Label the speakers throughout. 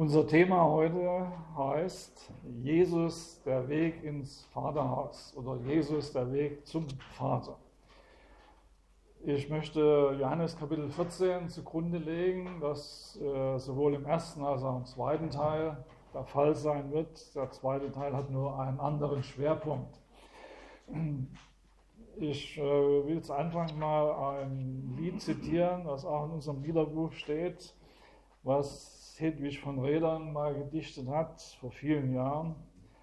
Speaker 1: Unser Thema heute heißt Jesus, der Weg ins Vaterhaus oder Jesus, der Weg zum Vater. Ich möchte Johannes Kapitel 14 zugrunde legen, das sowohl im ersten als auch im zweiten Teil der Fall sein wird. Der zweite Teil hat nur einen anderen Schwerpunkt. Ich will zu Anfang mal ein Lied zitieren, das auch in unserem Liederbuch steht, was Hedwig von Redern mal gedichtet hat vor vielen Jahren.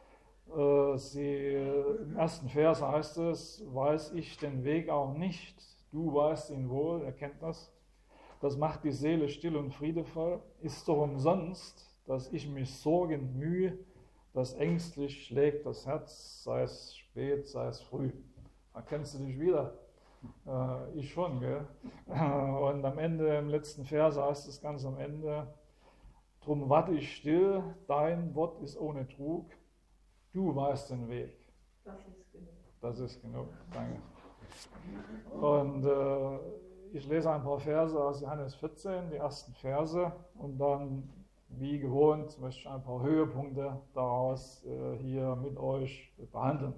Speaker 1: Im ersten Vers heißt es: Weiß ich den Weg auch nicht, du weißt ihn wohl, er kennt das. Das macht die Seele still und friedevoll. Ist doch umsonst, dass ich mich sorgend mühe, dass ängstlich schlägt das Herz, sei es spät, sei es früh. Erkennst du dich wieder? Ich schon, gell? Und am Ende, im letzten Vers heißt es ganz am Ende: Drum warte ich still, dein Wort ist ohne Trug, du weißt den Weg.
Speaker 2: Das ist genug.
Speaker 1: Das ist genug, danke. Und ich lese ein paar Verse aus Johannes 14, die ersten Verse, und dann, wie gewohnt, möchte ich ein paar Höhepunkte daraus hier mit euch behandeln.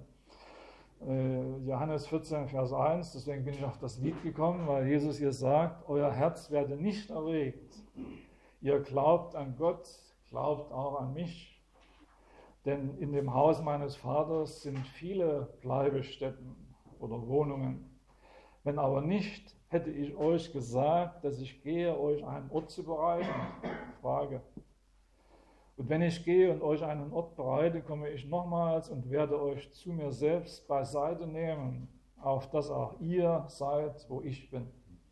Speaker 1: Johannes 14, Vers 1, deswegen bin ich auf das Lied gekommen, weil Jesus hier sagt: Euer Herz werde nicht erregt. Ihr glaubt an Gott, glaubt auch an mich. Denn in dem Haus meines Vaters sind viele Bleibestätten oder Wohnungen. Wenn aber nicht, hätte ich euch gesagt, dass ich gehe, euch einen Ort zu bereiten. Frage. Und wenn ich gehe und euch einen Ort bereite, komme ich nochmals und werde euch zu mir selbst beiseite nehmen, auf dass auch ihr seid, wo ich bin.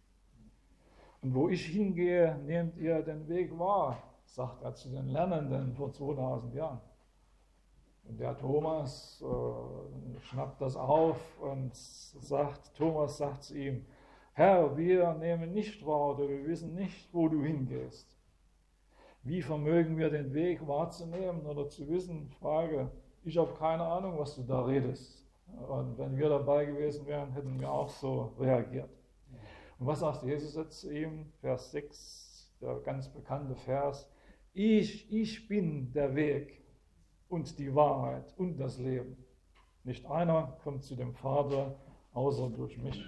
Speaker 1: Und wo ich hingehe, nehmt ihr den Weg wahr, sagt er zu den Lernenden vor 2000 Jahren. Und der Thomas schnappt das auf und Thomas sagt zu ihm: Herr, wir nehmen nicht wahr oder wir wissen nicht, wo du hingehst. Wie vermögen wir den Weg wahrzunehmen oder zu wissen? Frage. Ich habe keine Ahnung, was du da redest. Und wenn wir dabei gewesen wären, hätten wir auch so reagiert. Und was sagt Jesus jetzt zu ihm? Vers 6, der ganz bekannte Vers: Ich bin der Weg und die Wahrheit und das Leben. Nicht einer kommt zu dem Vater, außer durch mich.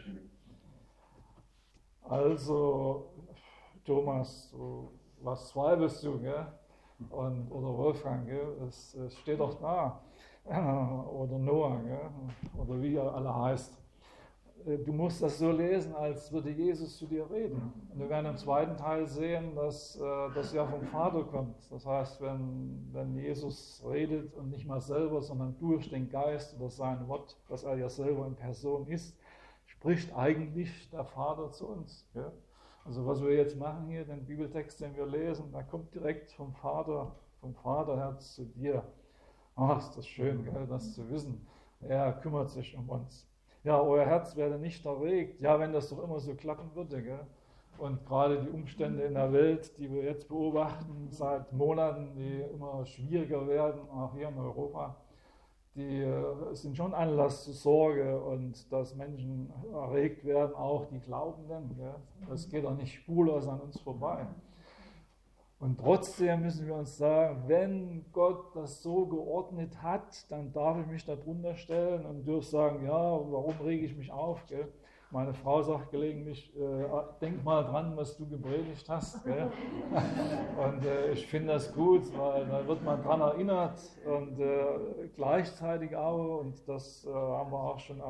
Speaker 1: Also, Thomas, was zweifelst du, gell? Oder Wolfgang, gell? Es steht doch da. Oder Noah, gell? Oder wie er alle heißt. Du musst das so lesen, als würde Jesus zu dir reden. Und wir werden im zweiten Teil sehen, dass das ja vom Vater kommt. Das heißt, wenn Jesus redet und nicht mal selber, sondern durch den Geist oder sein Wort, das er ja selber in Person ist, spricht eigentlich der Vater zu uns. Ja? Also was wir jetzt machen hier, den Bibeltext, den wir lesen, der kommt direkt vom Vaterherz zu dir. Ach, ist das schön, gell, das zu wissen. Er kümmert sich um uns. Ja, euer Herz werde nicht erregt. Ja, wenn das doch immer so klappen würde, gell? Und gerade die Umstände in der Welt, die wir jetzt beobachten, seit Monaten, die immer schwieriger werden, auch hier in Europa, die sind schon Anlass zur Sorge und dass Menschen erregt werden, auch die Glaubenden. Gell? Das geht auch nicht spurlos an uns vorbei. Und trotzdem müssen wir uns sagen, wenn Gott das so geordnet hat, dann darf ich mich darunter stellen und dürfen sagen, ja, warum rege ich mich auf? Gell? Meine Frau sagt gelegentlich, denk mal dran, was du gepredigt hast. Gell? Und ich finde das gut, weil da wird man dran erinnert und gleichzeitig auch, und das haben wir auch schon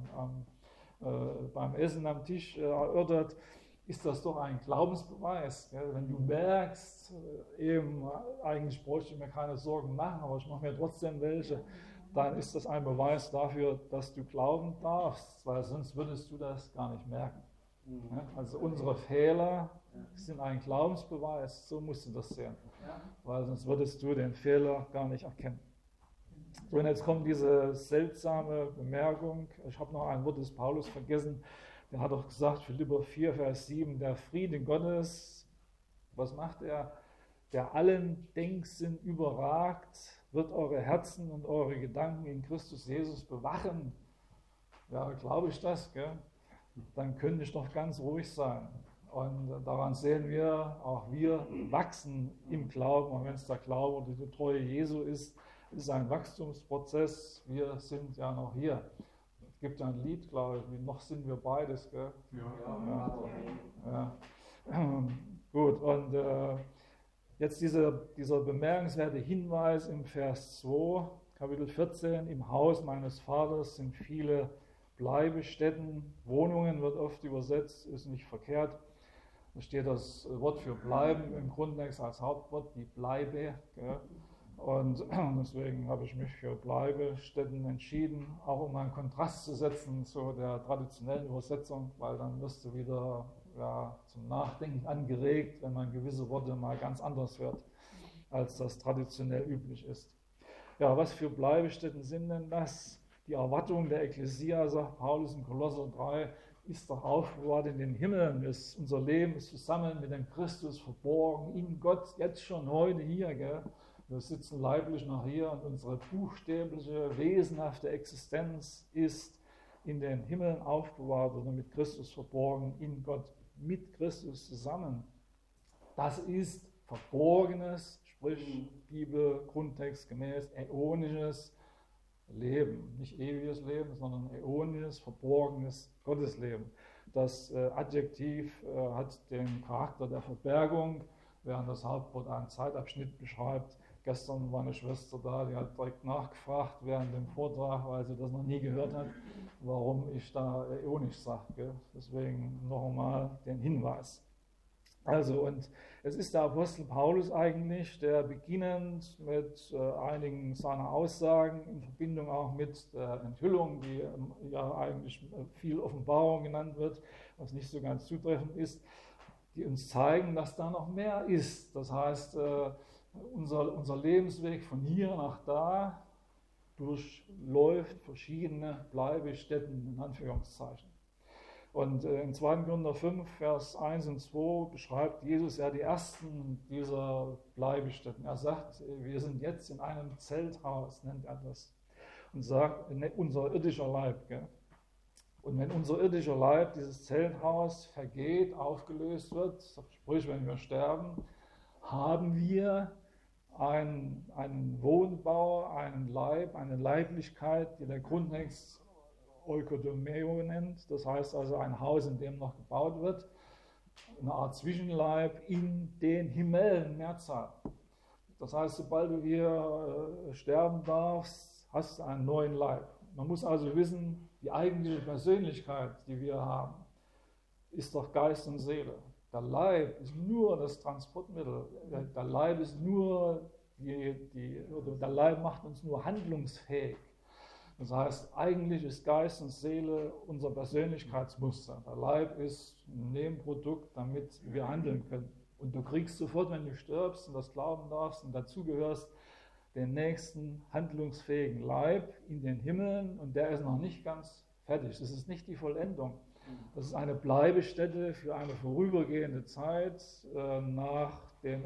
Speaker 1: beim Essen am Tisch erörtert, ist das doch ein Glaubensbeweis. Gell? Wenn du merkst, eigentlich bräuchte ich mir keine Sorgen machen, aber ich mache mir trotzdem welche, dann ist das ein Beweis dafür, dass du glauben darfst, weil sonst würdest du das gar nicht merken. Ja? Also unsere Fehler sind ein Glaubensbeweis, so musst du das sehen, weil sonst würdest du den Fehler gar nicht erkennen. So, und jetzt kommt diese seltsame Bemerkung, ich habe noch ein Wort des Paulus vergessen. Der hat doch gesagt, Philipper 4, Vers 7, der Friede Gottes, was macht er? Der allen Denksinn überragt, wird eure Herzen und eure Gedanken in Christus Jesus bewachen. Ja, glaube ich das, gell? Dann könnte ich doch ganz ruhig sein. Und daran sehen wir, auch wir wachsen im Glauben, und wenn es der Glaube oder die Treue Jesu ist ein Wachstumsprozess. Wir sind ja noch hier. Es gibt ja ein Lied, glaube ich, noch sind wir beides. Gell? Ja. Gut, und jetzt dieser bemerkenswerte Hinweis im Vers 2, Kapitel 14, im Haus meines Vaters sind viele Bleibestätten, Wohnungen wird oft übersetzt, ist nicht verkehrt. Da steht das Wort für bleiben im Grundtext als Hauptwort, die Bleibe. Gell? Und deswegen habe ich mich für Bleibestätten entschieden, auch um einen Kontrast zu setzen zu der traditionellen Übersetzung, weil dann wirst du wieder zum Nachdenken angeregt, wenn man gewisse Worte mal ganz anders hört, als das traditionell üblich ist. Ja, was für Bleibestätten sind denn das? Die Erwartung der Ekklesia, sagt Paulus in Kolosser 3, ist doch aufbewahrt in den Himmeln. Unser Leben ist zusammen mit dem Christus verborgen, in Gott, jetzt schon heute hier. Gell? Wir sitzen leiblich noch hier und unsere buchstäbliche, wesenhafte Existenz ist in den Himmeln aufbewahrt oder mit Christus verborgen, in Gott, mit Christus zusammen. Das ist verborgenes, sprich Bibel, Grundtext gemäß, äonisches Leben. Nicht ewiges Leben, sondern äonisches, verborgenes Gottesleben. Das Adjektiv hat den Charakter der Verbergung, während das Hauptwort einen Zeitabschnitt beschreibt. Gestern war eine Schwester da, die hat direkt nachgefragt während dem Vortrag, weil sie das noch nie gehört hat, warum ich da äonisch sage. Deswegen noch einmal den Hinweis. Also, und es ist der Apostel Paulus eigentlich, der beginnend mit einigen seiner Aussagen in Verbindung auch mit der Enthüllung, die ja eigentlich viel Offenbarung genannt wird, was nicht so ganz zutreffend ist, die uns zeigen, dass da noch mehr ist. Das heißt, unser Lebensweg von hier nach da durchläuft verschiedene Bleibestätten, in Anführungszeichen. Und in 2. Korinther 5, Vers 1 und 2 beschreibt Jesus ja die ersten dieser Bleibestätten. Er sagt, wir sind jetzt in einem Zelthaus, nennt er das. Und sagt, unser irdischer Leib. Gell? Und wenn unser irdischer Leib, dieses Zelthaus, vergeht, aufgelöst wird, sprich, wenn wir sterben, haben wir einen Wohnbau, einen Leib, eine Leiblichkeit, die der Grundtext Oikodomeo nennt. Das heißt also ein Haus, in dem noch gebaut wird. Eine Art Zwischenleib in den Himmelen, Mehrzahl. Das heißt, sobald du hier sterben darfst, hast du einen neuen Leib. Man muss also wissen, die eigentliche Persönlichkeit, die wir haben, ist doch Geist und Seele. Der Leib ist nur das Transportmittel. Der Leib ist nur der Leib macht uns nur handlungsfähig. Das heißt, eigentlich ist Geist und Seele unser Persönlichkeitsmuster. Der Leib ist ein Nebenprodukt, damit wir handeln können. Und du kriegst sofort, wenn du stirbst und das glauben darfst und dazugehörst, den nächsten handlungsfähigen Leib in den Himmeln, und der ist noch nicht ganz fertig. Das ist nicht die Vollendung. Das ist eine Bleibestätte für eine vorübergehende Zeit nach der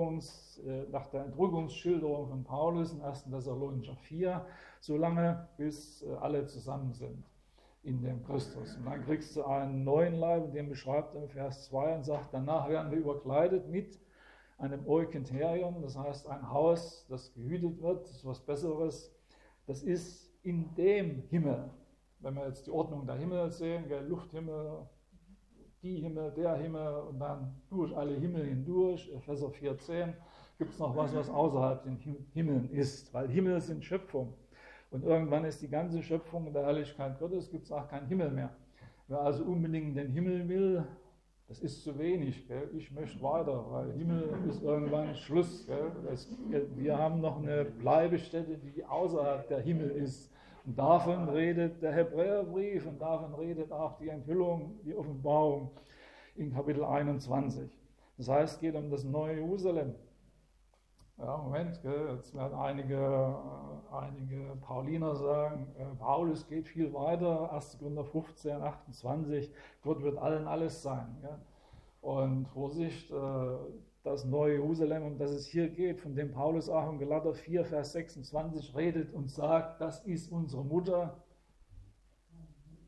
Speaker 1: Entrückungsschilderung von Paulus in 1. Thessalonicher 4, solange bis alle zusammen sind in dem Christus. Und dann kriegst du einen neuen Leib, und den beschreibt er im Vers 2 und sagt, danach werden wir überkleidet mit einem Eukenterion, das heißt ein Haus, das gehütet wird, das ist was Besseres, das ist in dem Himmel. Wenn wir jetzt die Ordnung der Himmel sehen, der Lufthimmel, die Himmel, der Himmel und dann durch alle Himmel hindurch, Epheser 4,10, gibt es noch was außerhalb den Himmeln ist, weil Himmel sind Schöpfung. Und irgendwann ist die ganze Schöpfung in der Herrlichkeit Gottes, gibt es auch keinen Himmel mehr. Wer also unbedingt den Himmel will, das ist zu wenig. Gell? Ich möchte weiter, weil Himmel ist irgendwann Schluss. Gell? Wir haben noch eine Bleibestätte, die außerhalb der Himmel ist. Und davon redet der Hebräerbrief und davon redet auch die Enthüllung, die Offenbarung in Kapitel 21. Das heißt, es geht um das neue Jerusalem. Ja, Moment, jetzt werden einige Pauliner sagen, Paulus geht viel weiter, 1. Korinther 15, 28, Gott wird allen alles sein. Ja? Und Vorsicht, das neue Jerusalem, um das es hier geht, von dem Paulus auch in Galater 4, Vers 26 redet und sagt, das ist unsere Mutter.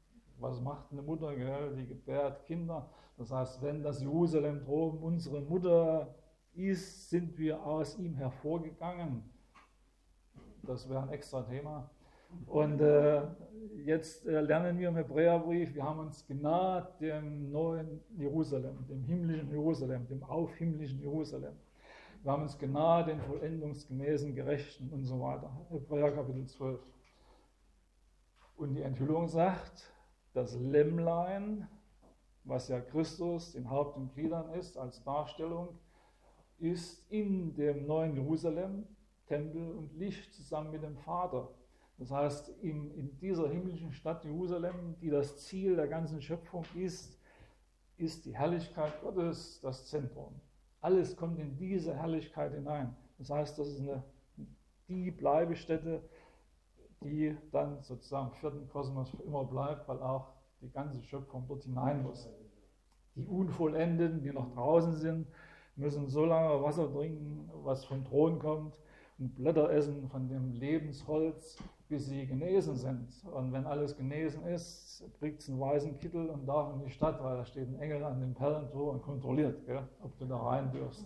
Speaker 1: Was macht eine Mutter? Gell? Die gebärt Kinder. Das heißt, wenn das Jerusalem droben unsere Mutter ist, sind wir aus ihm hervorgegangen. Das wäre ein extra Thema. Und jetzt lernen wir im Hebräerbrief, wir haben uns genaht dem neuen Jerusalem, dem himmlischen Jerusalem, dem aufhimmlischen Jerusalem. Wir haben uns genaht den vollendungsgemäßen Gerechten und so weiter. Hebräer Kapitel 12. Und die Enthüllung sagt, das Lämmlein, was ja Christus in Haupt und Gliedern ist, als Darstellung, ist in dem neuen Jerusalem Tempel und Licht zusammen mit dem Vater. Das heißt, in dieser himmlischen Stadt Jerusalem, die das Ziel der ganzen Schöpfung ist die Herrlichkeit Gottes das Zentrum. Alles kommt in diese Herrlichkeit hinein. Das heißt, das ist die Bleibestätte, die dann sozusagen im vierten Kosmos für immer bleibt, weil auch die ganze Schöpfung dort hinein muss. Die Unvollendeten, die noch draußen sind, müssen so lange Wasser trinken, was vom Thron kommt, und Blätter essen von dem Lebensholz, bis sie genesen sind. Und wenn alles genesen ist, kriegt es einen weißen Kittel und darf in die Stadt, weil da steht ein Engel an dem Perlentor und kontrolliert, gell, ob du da rein dürfst.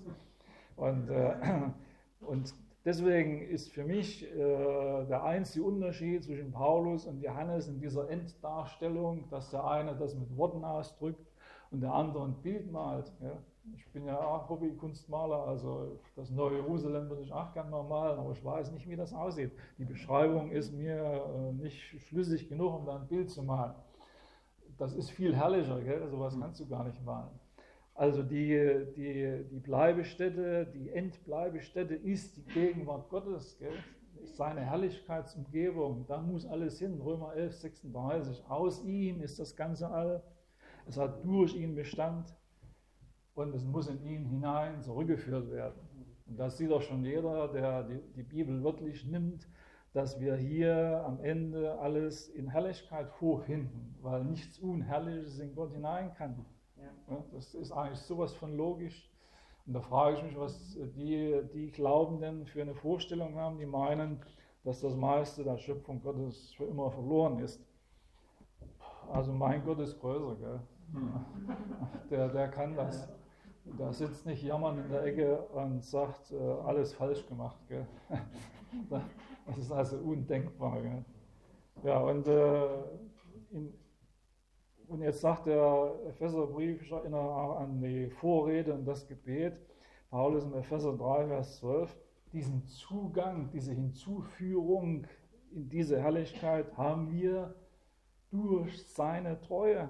Speaker 1: Und deswegen ist für mich der einzige Unterschied zwischen Paulus und Johannes in dieser Enddarstellung, dass der eine das mit Worten ausdrückt und der andere ein Bild malt. Ja. Ich bin ja auch Hobbykunstmaler, also das neue Jerusalem würde ich auch gerne mal malen, aber ich weiß nicht, wie das aussieht. Die Beschreibung ist mir nicht schlüssig genug, um da ein Bild zu malen. Das ist viel herrlicher, gell? Sowas kannst du gar nicht malen. Also die Bleibestätte, die Endbleibestätte ist die Gegenwart Gottes, gell? Ist seine Herrlichkeitsumgebung, da muss alles hin. Römer 11, 36, aus ihm ist das ganze All, es hat durch ihn Bestand. Und es muss in ihn hinein zurückgeführt werden. Und das sieht doch schon jeder, der die Bibel wörtlich nimmt, dass wir hier am Ende alles in Herrlichkeit vorfinden, weil nichts Unherrliches in Gott hinein kann. Ja, das ist eigentlich sowas von logisch. Und da frage ich mich, was die Glaubenden für eine Vorstellung haben, die meinen, dass das meiste der Schöpfung Gottes für immer verloren ist. Also mein Gott ist größer, gell? Der kann das. Der sitzt nicht jammernd in der Ecke und sagt, alles falsch gemacht. Gell? Das ist also undenkbar. Gell? Ja, und jetzt sagt der Epheserbrief, ich erinnere auch an die Vorrede und das Gebet, Paulus in Epheser 3, Vers 12, diesen Zugang, diese Hinzuführung in diese Herrlichkeit haben wir durch seine Treue.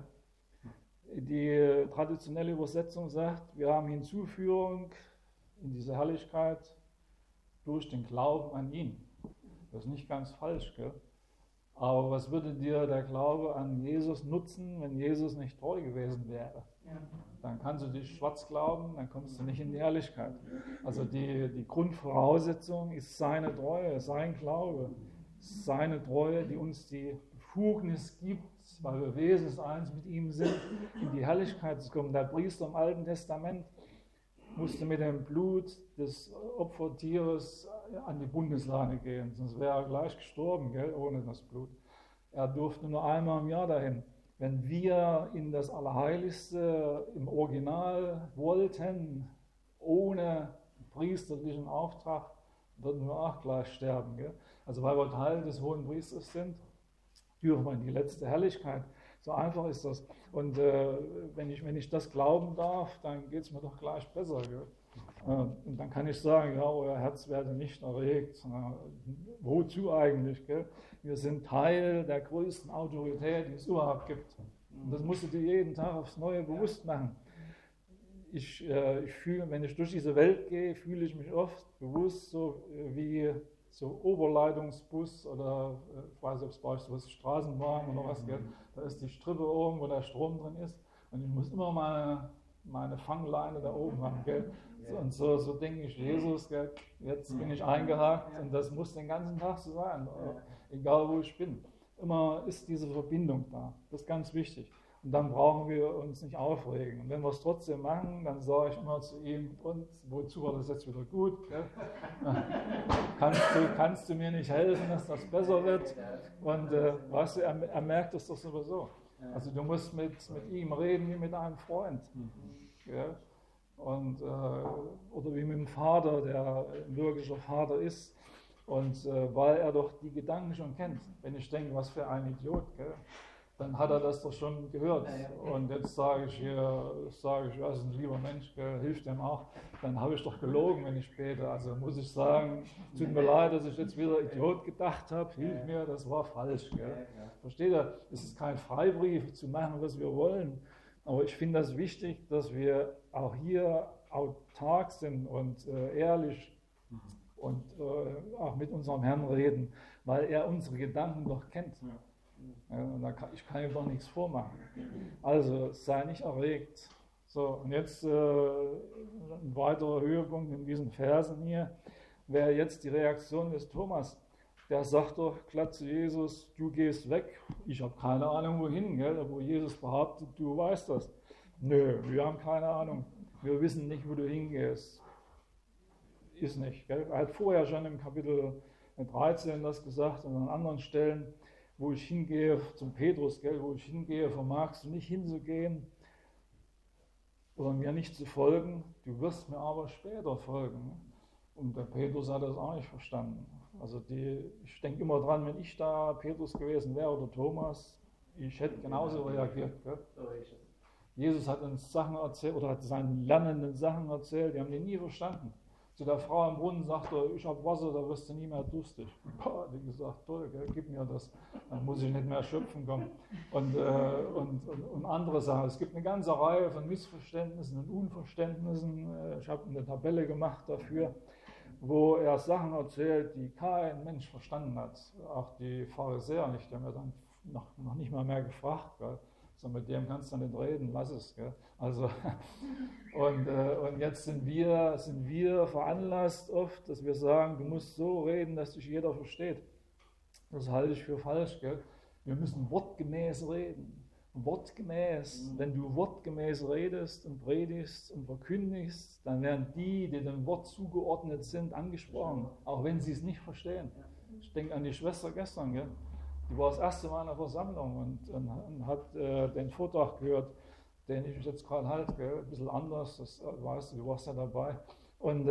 Speaker 1: Die traditionelle Übersetzung sagt, wir haben Hinzuführung in diese Herrlichkeit durch den Glauben an ihn. Das ist nicht ganz falsch, gell? Aber was würde dir der Glaube an Jesus nutzen, wenn Jesus nicht treu gewesen wäre? Dann kannst du dich schwarz glauben, dann kommst du nicht in die Herrlichkeit. Also die Grundvoraussetzung ist seine Treue, sein Glaube, seine Treue, die uns die Befugnis gibt, weil wir wesenseins mit ihm sind, in die Herrlichkeit zu kommen. Der Priester im Alten Testament musste mit dem Blut des Opfertieres an die Bundeslade gehen, sonst wäre er gleich gestorben, gell, ohne das Blut. Er durfte nur einmal im Jahr dahin. Wenn wir in das Allerheiligste im Original wollten, ohne priesterlichen Auftrag, würden wir auch gleich sterben. Gell? Also weil wir Teil des Hohen Priesters sind, dürfen wir in die letzte Herrlichkeit. So einfach ist das. Und wenn ich das glauben darf, dann geht es mir doch gleich besser. Gell? Und dann kann ich sagen, ja, euer Herz werde nicht erregt. Wozu eigentlich? Gell? Wir sind Teil der größten Autorität, die es überhaupt gibt. Und das musst du dir jeden Tag aufs Neue bewusst machen. Ich fühle, wenn ich durch diese Welt gehe, fühle ich mich oft bewusst so wie so Oberleitungsbus oder ich weiß nicht, ob es bei euch so was Straßenbahn oder was gibt. Da ist die Strippe oben, wo der Strom drin ist. Und ich muss immer meine Fangleine da oben haben. Gell? Und so denke ich, Jesus, gell? Jetzt bin ich eingehakt und das muss den ganzen Tag so sein, egal wo ich bin. Immer ist diese Verbindung da. Das ist ganz wichtig. Und dann brauchen wir uns nicht aufregen. Und wenn wir es trotzdem machen, dann sage ich immer zu ihm, und wozu war das jetzt wieder gut? Kannst du mir nicht helfen, dass das besser wird? Und weißt du, er merkt es doch sowieso. Also du musst mit ihm reden wie mit einem Freund. Gell? Und, oder wie mit dem Vater, der ein wirklicher Vater ist. Und weil er doch die Gedanken schon kennt. Wenn ich denke, was für ein Idiot, gell? Dann hat er das doch schon gehört. Und jetzt sage ich, er ist ein lieber Mensch, gell? Hilft dem auch. Dann habe ich doch gelogen, wenn ich bete. Also muss ich sagen, tut mir leid, dass ich jetzt wieder Idiot gedacht habe, hilf mir, das war falsch. Gell? Versteht ihr? Es ist kein Freibrief zu machen, was wir wollen. Aber ich finde das wichtig, dass wir auch hier autark sind und ehrlich und auch mit unserem Herrn reden, weil er unsere Gedanken doch kennt. Ich kann ihm doch nichts vormachen. Also sei nicht erregt. So, und jetzt ein weiterer Höhepunkt in diesen Versen hier wäre jetzt die Reaktion des Thomas. Der sagt doch glatt zu Jesus, du gehst weg. Ich habe keine Ahnung wohin, gell? Wo Jesus behauptet, du weißt das. Nö, wir haben keine Ahnung. Wir wissen nicht, wo du hingehst. Ist nicht. Gell? Er hat vorher schon im Kapitel 13 das gesagt und an anderen Stellen, wo ich hingehe, zum Petrus, gell, wo ich hingehe, vermagst du nicht hinzugehen oder mir nicht zu folgen, du wirst mir aber später folgen. Und der Petrus hat das auch nicht verstanden. Also ich denke immer dran, wenn ich da Petrus gewesen wäre oder Thomas, ich hätte genauso reagiert. Gell? Jesus hat uns Sachen erzählt oder hat seinen Lernenden Sachen erzählt, die haben die nie verstanden. Zu der Frau am Brunnen sagt er, ich habe Wasser, da wirst du nie mehr durstig. Boah, die gesagt, toll, gell, gib mir das, dann muss ich nicht mehr schöpfen kommen. Und andere Sachen. Es gibt eine ganze Reihe von Missverständnissen und Unverständnissen. Ich habe eine Tabelle gemacht dafür, wo er Sachen erzählt, die kein Mensch verstanden hat. Auch die Pharisäer nicht, die haben ja dann noch nicht mal mehr gefragt. Gell. So, mit dem kannst du nicht reden, lass es. Gell? Also, und jetzt sind wir veranlasst oft, dass wir sagen, du musst so reden, dass dich jeder versteht. Das halte ich für falsch. Gell? Wir müssen wortgemäß reden. Wortgemäß. Wenn du wortgemäß redest und predigst und verkündigst, dann werden die dem Wort zugeordnet sind, angesprochen, auch wenn sie es nicht verstehen. Ich denke an die Schwester gestern, gell? Die war das erste Mal in der Versammlung und hat den Vortrag gehört, den ich jetzt gerade halte, gell? Ein bisschen anders, das weißt du warst ja dabei. Und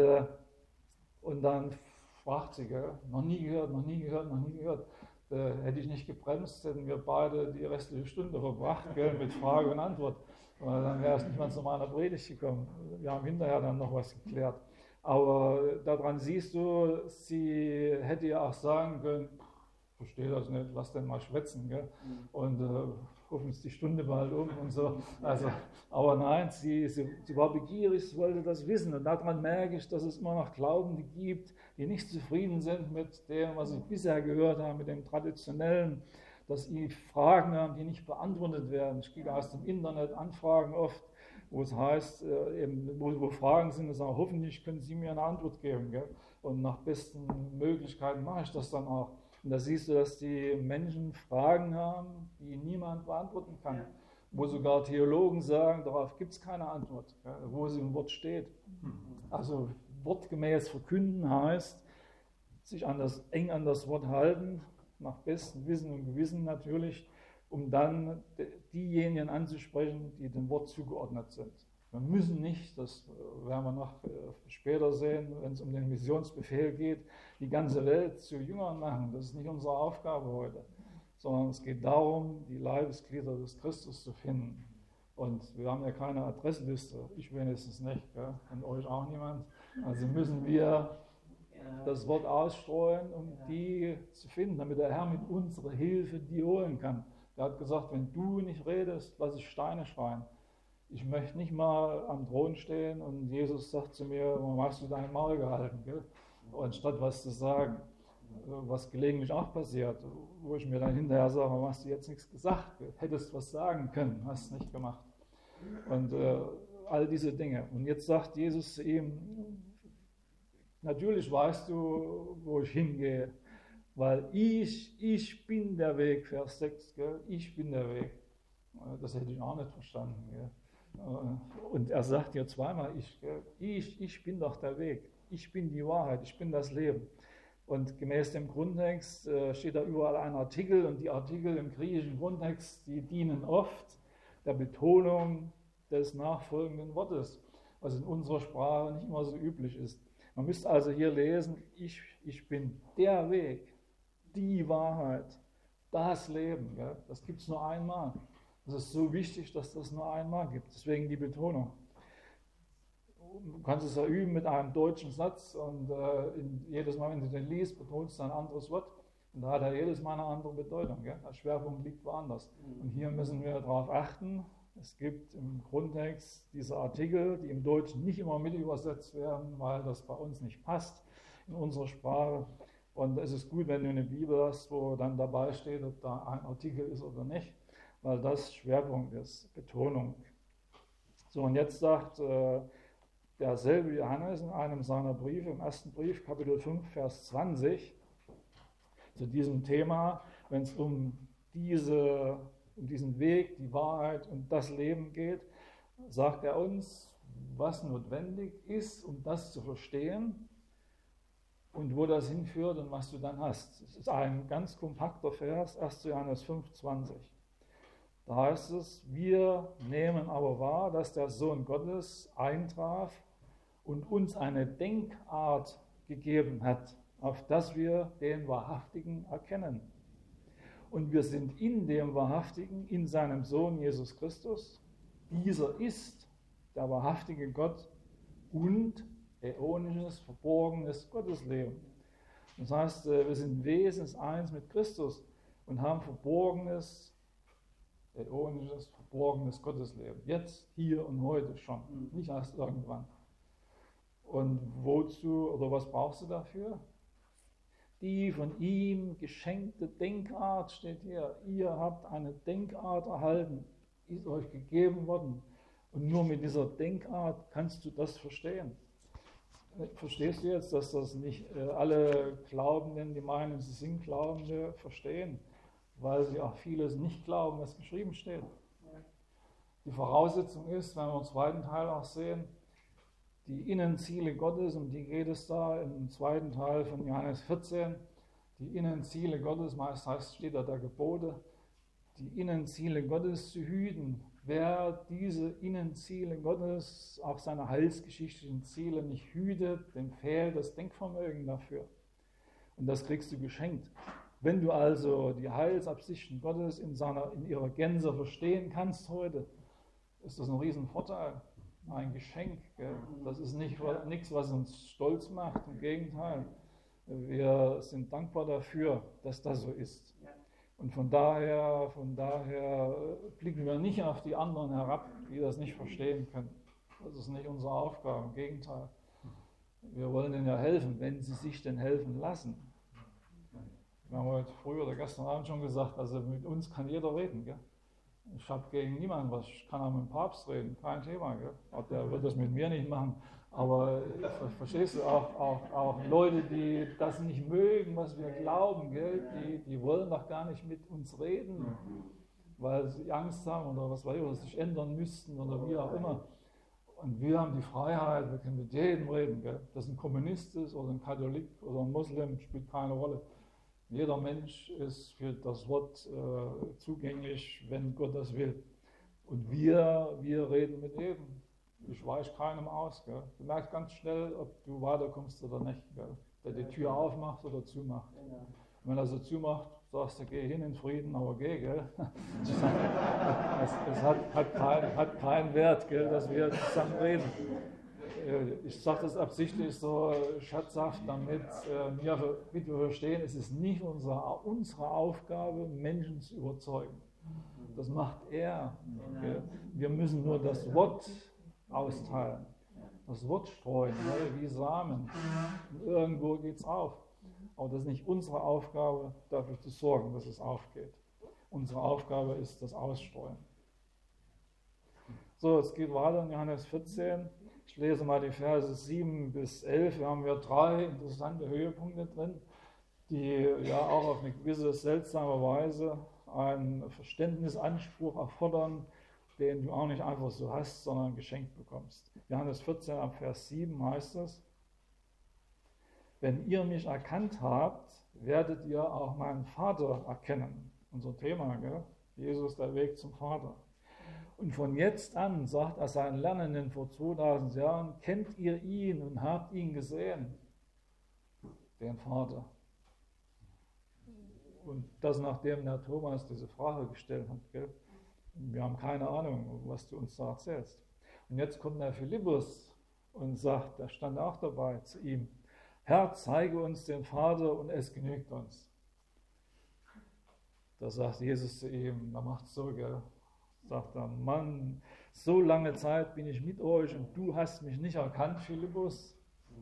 Speaker 1: dann fragt sie, gell? Noch nie gehört. Hätte ich nicht gebremst, hätten wir beide die restliche Stunde verbracht, gell? Mit Frage und Antwort. Und dann wäre es nicht mal zu meiner Predigt gekommen. Wir haben hinterher dann noch was geklärt. Aber daran siehst du, sie hätte ja auch sagen können, verstehe das nicht, lass den mal schwätzen, gell? Und rufen uns die Stunde bald um und so. Also, aber nein, sie war begierig, sie wollte das wissen. Und daran merke ich, dass es immer noch Glaubende gibt, die nicht zufrieden sind mit dem, was sie bisher gehört haben, mit dem Traditionellen, dass sie Fragen haben, die nicht beantwortet werden. Ich kriege aus dem Internet Anfragen oft, wo es heißt, wo Fragen sind, und sagen, hoffentlich können Sie mir eine Antwort geben. Gell? Und nach besten Möglichkeiten mache ich das dann auch. Und da siehst du, dass die Menschen Fragen haben, die niemand beantworten kann. Ja. Wo sogar Theologen sagen, darauf gibt es keine Antwort, ja, wo es im Wort steht. Also wortgemäß verkünden heißt, sich eng an das Wort halten, nach bestem Wissen und Gewissen natürlich, um dann diejenigen anzusprechen, die dem Wort zugeordnet sind. Wir müssen nicht, das werden wir noch später sehen, wenn es um den Missionsbefehl geht, die ganze Welt zu Jüngern machen. Das ist nicht unsere Aufgabe heute, sondern es geht darum, die Leibesglieder des Christus zu finden. Und wir haben ja keine Adressliste, ich wenigstens nicht, gell? Und euch auch niemand. Also müssen wir das Wort ausstreuen, um die zu finden, damit der Herr mit unserer Hilfe die holen kann. Er hat gesagt, wenn du nicht redest, lass ich Steine schreien. Ich möchte nicht mal am Thron stehen und Jesus sagt zu mir, warum hast du dein Maul gehalten, gell? Anstatt was zu sagen, was gelegentlich auch passiert, wo ich mir dann hinterher sage, warum hast du jetzt nichts gesagt, hättest was sagen können, hast es nicht gemacht. Und all diese Dinge. Und jetzt sagt Jesus zu ihm, natürlich weißt du, wo ich hingehe, weil ich bin der Weg, Vers 6, gell? Ich bin der Weg. Das hätte ich auch nicht verstanden. Gell? Und er sagt hier zweimal, ich bin doch der Weg, ich bin die Wahrheit, ich bin das Leben. Und gemäß dem Grundtext steht da überall ein Artikel und die Artikel im griechischen Grundtext, die dienen oft der Betonung des nachfolgenden Wortes, was in unserer Sprache nicht immer so üblich ist. Man müsste also hier lesen, ich bin der Weg, die Wahrheit, das Leben. Gell? Das gibt es nur einmal. Das ist so wichtig, dass das nur einmal gibt. Deswegen die Betonung. Du kannst es ja üben mit einem deutschen Satz und jedes Mal, wenn du den liest, betonst du ein anderes Wort. Und da hat er jedes Mal eine andere Bedeutung. Gell? Der Schwerpunkt liegt woanders. Und hier müssen wir darauf achten. Es gibt im Grundtext diese Artikel, die im Deutschen nicht immer mit übersetzt werden, weil das bei uns nicht passt in unserer Sprache. Und es ist gut, wenn du eine Bibel hast, wo dann dabei steht, ob da ein Artikel ist oder nicht, weil das Schwerpunkt ist, Betonung. So, und jetzt sagt derselbe Johannes in einem seiner Briefe, im ersten Brief, Kapitel 5, Vers 20, zu diesem Thema, wenn es um diesen Weg, die Wahrheit und das Leben geht, sagt er uns, was notwendig ist, um das zu verstehen und wo das hinführt und was du dann hast. Es ist ein ganz kompakter Vers, 1. Johannes 5, 20. Da heißt es, wir nehmen aber wahr, dass der Sohn Gottes eintraf und uns eine Denkart gegeben hat, auf dass wir den Wahrhaftigen erkennen. Und wir sind in dem Wahrhaftigen, in seinem Sohn Jesus Christus. Dieser ist der wahrhaftige Gott und äonisches, verborgenes Gottesleben. Das heißt, wir sind wesenseins mit Christus und haben verborgenes, äonisches, verborgenes Gottesleben. Jetzt, hier und heute schon, nicht erst irgendwann. Und wozu oder was brauchst du dafür? Die von ihm geschenkte Denkart steht hier. Ihr habt eine Denkart erhalten, ist euch gegeben worden. Und nur mit dieser Denkart kannst du das verstehen. Verstehst du jetzt, dass das nicht alle Glaubenden, die meinen, sie sind Glaubende, verstehen? Weil sie auch vieles nicht glauben, was geschrieben steht. Die Voraussetzung ist, wenn wir im zweiten Teil auch sehen, die Innenziele Gottes, um die geht es da im zweiten Teil von Johannes 14, die Innenziele Gottes, meist heißt, steht da der Gebote, die Innenziele Gottes zu hüten. Wer diese Innenziele Gottes, auch seine heilsgeschichtlichen Ziele nicht hütet, dem fehlt das Denkvermögen dafür. Und das kriegst du geschenkt. Wenn du also die Heilsabsichten Gottes in ihrer Gänze verstehen kannst heute, ist das ein Riesenvorteil. Ein Geschenk. Gell? Das ist nichts, was uns stolz macht. Im Gegenteil. Wir sind dankbar dafür, dass das so ist. Und von daher blicken wir nicht auf die anderen herab, die das nicht verstehen können. Das ist nicht unsere Aufgabe. Im Gegenteil. Wir wollen ihnen ja helfen, wenn sie sich denn helfen lassen. Wir haben heute früh oder gestern Abend schon gesagt, also mit uns kann jeder reden. Gell? Ich habe gegen niemanden was, ich kann auch mit dem Papst reden, kein Thema. Gell? Der wird das mit mir nicht machen. Aber verstehst du, auch Leute, die das nicht mögen, was wir glauben, gell? Die wollen doch gar nicht mit uns reden, weil sie Angst haben oder was weiß ich, oder sich ändern müssten oder wie auch immer. Und wir haben die Freiheit, wir können mit jedem reden. Gell? Ob das ein Kommunist ist oder ein Katholik oder ein Muslim, spielt keine Rolle. Jeder Mensch ist für das Wort zugänglich, wenn Gott das will. Und wir reden mit jedem. Ich weiche keinem aus. Gell? Du merkst ganz schnell, ob du weiterkommst oder nicht. Gell? Der die Tür aufmacht oder zumacht. Und wenn er so zumacht, sagst du, geh hin in Frieden, aber geh. Gell? Es hat keinen Wert, gell, dass wir zusammen reden. Ich sage das absichtlich so scherzhaft, damit wir verstehen, es ist nicht unsere Aufgabe, Menschen zu überzeugen. Das macht er. Gell? Wir müssen nur das Wort austeilen, das Wort streuen, wie Samen. Und irgendwo geht es auf. Aber das ist nicht unsere Aufgabe, dafür zu sorgen, dass es aufgeht. Unsere Aufgabe ist das Ausstreuen. So, es geht weiter in Johannes 14. Ich lese mal die Verse 7 bis 11. Wir haben ja 3 interessante Höhepunkte drin, die ja auch auf eine gewisse seltsame Weise einen Verständnisanspruch erfordern, den du auch nicht einfach so hast, sondern geschenkt bekommst. Johannes 14 ab Vers 7 heißt es: wenn ihr mich erkannt habt, werdet ihr auch meinen Vater erkennen. Unser Thema, gell? Jesus, der Weg zum Vater. Und von jetzt an, sagt er seinen Lernenden vor 2000 Jahren, kennt ihr ihn und habt ihn gesehen, den Vater. Und das, nachdem der Thomas diese Frage gestellt hat. Gell? Wir haben keine Ahnung, was du uns da erzählst. Und jetzt kommt der Philippus und sagt, der stand auch dabei zu ihm, Herr, zeige uns den Vater und es genügt uns. Da sagt Jesus zu ihm, da macht es so, gell? Sagt er, Mann, so lange Zeit bin ich mit euch und du hast mich nicht erkannt, Philippus.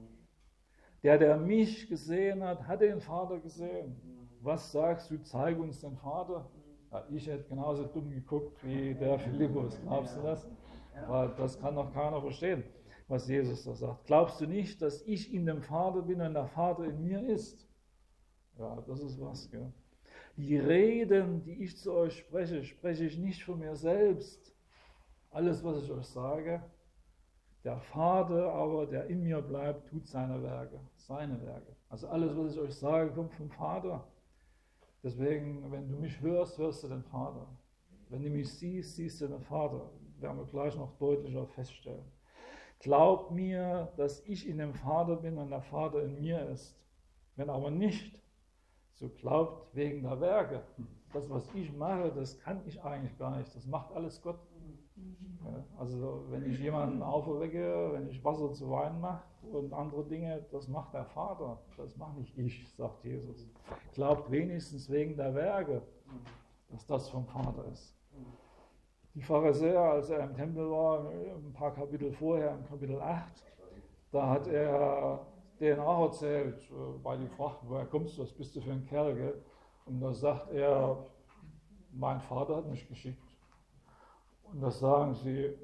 Speaker 1: Der mich gesehen hat, hat den Vater gesehen. Was sagst du, zeige uns den Vater? Ja, ich hätte genauso dumm geguckt wie der Philippus. Glaubst du das? Weil das kann doch keiner verstehen, was Jesus da sagt. Glaubst du nicht, dass ich in dem Vater bin und der Vater in mir ist? Ja, das ist was, gell? Die Reden, die ich zu euch spreche, spreche ich nicht von mir selbst. Alles, was ich euch sage, der Vater aber, der in mir bleibt, tut seine Werke. Also alles, was ich euch sage, kommt vom Vater. Deswegen, wenn du mich hörst, hörst du den Vater. Wenn du mich siehst, siehst du den Vater. Werden wir gleich noch deutlicher feststellen. Glaubt mir, dass ich in dem Vater bin und der Vater in mir ist. Wenn aber nicht, so glaubt wegen der Werke. Das, was ich mache, das kann ich eigentlich gar nicht. Das macht alles Gott. Ja, also wenn ich jemanden auferwecke, wenn ich Wasser zu Wein mache und andere Dinge, das macht der Vater. Das mache nicht ich, sagt Jesus. Glaubt wenigstens wegen der Werke, dass das vom Vater ist. Die Pharisäer, als er im Tempel war, ein paar Kapitel vorher, im Kapitel 8, da hat er denen auch erzählt, weil die fragten, woher kommst du, was bist du für ein Kerl, gell? Und da sagt er, mein Vater hat mich geschickt. Und da sagen sie,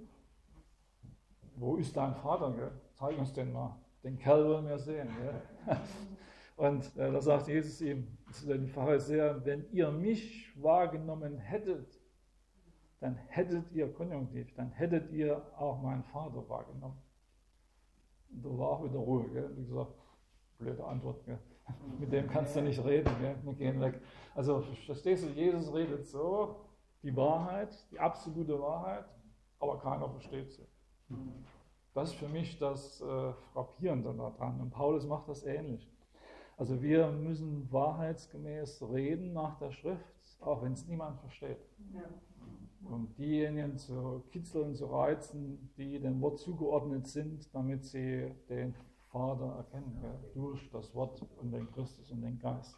Speaker 1: wo ist dein Vater, gell? Zeig uns den mal, den Kerl wollen wir sehen. Gell? Und da sagt Jesus ihm zu den Pharisäern, wenn ihr mich wahrgenommen hättet, dann hättet ihr, konjunktiv, dann hättet ihr auch meinen Vater wahrgenommen. Und da war auch wieder Ruhe, gell? Wie gesagt, blöde Antwort, gell? Mit dem kannst du nicht reden, gell? Wir gehen weg. Also verstehst du, Jesus redet so, die Wahrheit, die absolute Wahrheit, aber keiner versteht sie. Das ist für mich das Frappierende daran. Und Paulus macht das ähnlich. Also wir müssen wahrheitsgemäß reden nach der Schrift, auch wenn es niemand versteht. Ja. Um diejenigen zu kitzeln, zu reizen, die dem Wort zugeordnet sind, damit sie den Vater erkennen, ja, durch das Wort und den Christus und den Geist.